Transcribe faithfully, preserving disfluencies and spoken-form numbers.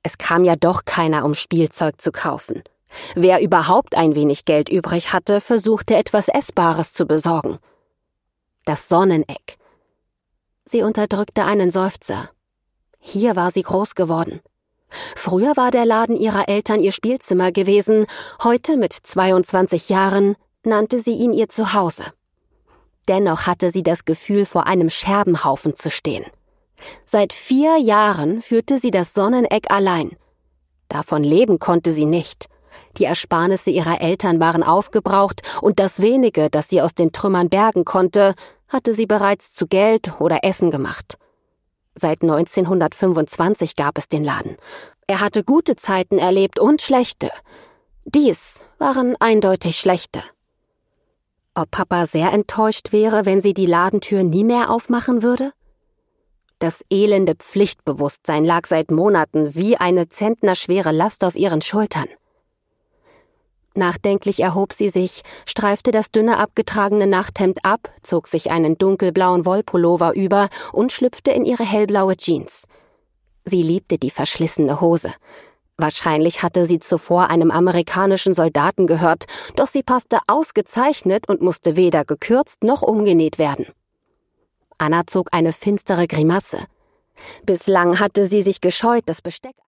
Es kam ja doch keiner, um Spielzeug zu kaufen. Wer überhaupt ein wenig Geld übrig hatte, versuchte etwas Essbares zu besorgen. Das Sonneneck. Sie unterdrückte einen Seufzer. Hier war sie groß geworden. Früher war der Laden ihrer Eltern ihr Spielzimmer gewesen, heute mit zweiundzwanzig Jahren nannte sie ihn ihr Zuhause. Dennoch hatte sie das Gefühl, vor einem Scherbenhaufen zu stehen. Seit vier Jahren führte sie das Sonneneck allein. Davon leben konnte sie nicht. Die Ersparnisse ihrer Eltern waren aufgebraucht und das wenige, das sie aus den Trümmern bergen konnte, hatte sie bereits zu Geld oder Essen gemacht. Seit neunzehnhundertfünfundzwanzig gab es den Laden. Er hatte gute Zeiten erlebt und schlechte. Dies waren eindeutig schlechte. Ob Papa sehr enttäuscht wäre, wenn sie die Ladentür nie mehr aufmachen würde? Das elende Pflichtbewusstsein lag seit Monaten wie eine zentnerschwere Last auf ihren Schultern. Nachdenklich erhob sie sich, streifte das dünne abgetragene Nachthemd ab, zog sich einen dunkelblauen Wollpullover über und schlüpfte in ihre hellblaue Jeans. Sie liebte die verschlissene Hose. Wahrscheinlich hatte sie zuvor einem amerikanischen Soldaten gehört, doch sie passte ausgezeichnet und musste weder gekürzt noch umgenäht werden. Anna zog eine finstere Grimasse. Bislang hatte sie sich gescheut, das Besteck